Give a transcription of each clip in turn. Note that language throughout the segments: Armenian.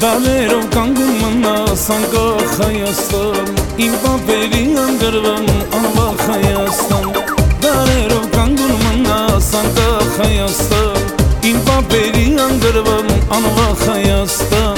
Դարերով կանգում մնաս անկախ Հայաստան, իմ պապերի անգրվան անվախ Հայաստան։ Դարերով կանգում մնաս անկախ Հայաստան, իմ պապերի անգրվան անվախ Հայաստան։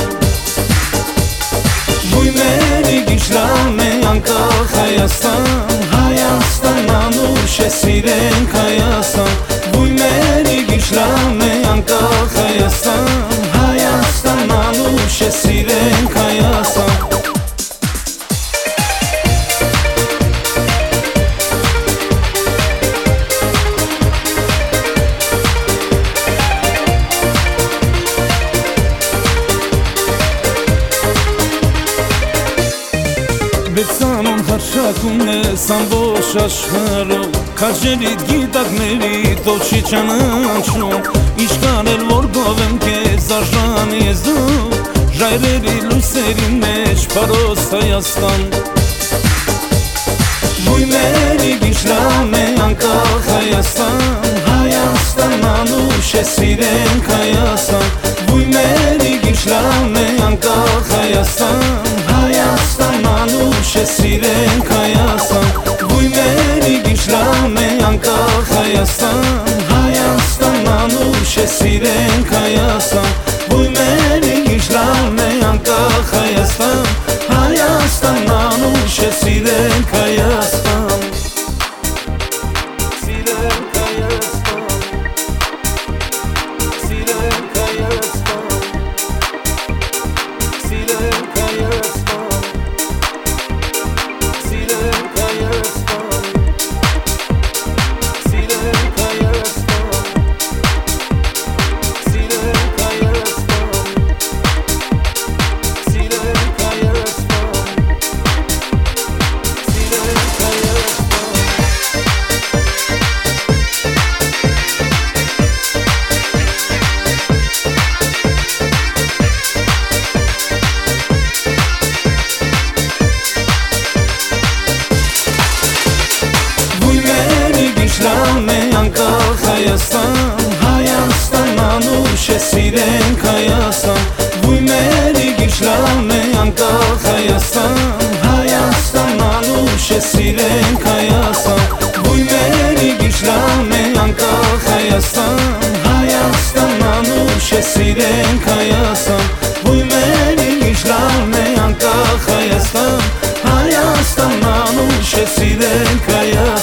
Բույների գիշրան է անկախ Հայաստան, Հայաստան անուշ է սիրենք Հայաստան։ Բույների գիշրան է անկախ Հայաստան, Հայաստան անուշ է սիրենք Հայաստան։ Բեցանոն հարշակում ես ամբողջ աշխարհով, քաջերիդ գիտակներիդ ով չի ճանաչում։ Ինչքան էլ որ գովեմ քեզ արժան ես դու, ժայռերի լույսերի մեջ պարոս Հայաստան։ Բույների գիշրան է անկախ Հայաստան, Հայաստան անուշ է սիրենք Հայաստան։ Բույների գիշրան է անկախ Հայաստան, Հայաստան անուշ է սիրենք Հայաստան։ Բույների գիշրան է անկախ Հայաստան, Հայաստան անուշ է սիրենք Հայաստան։ Բույների գիշրան է անկախ Հայաստան, Հայաստան անուշ է սիրենք Հայաստան։ Սիրենք Հայաստան, սիրենք Հայաստան, սիրենք Հայաստան, սիրենք Հայաստան, սիրենք Հայաստան, սիրենք Հայաստան, սիրենք Հայաստան, սիրենք Բույների գիշրան է անկախ Հայաստան, Հայաստան անուշ է սիրենք Հայաստան։ Բույների գիշրան է անկախ Հայաստան, Հայաստան անուշ է սիրենք Հայաստան։ Բույների գիշրան է անկախ Հայաստան, Հայաստան անուշ է սիրենք Հայաստան։ Բույների գիշրան է անկախ Հայաստան, Հայաստան անուշ է սիրենք Հայաստան։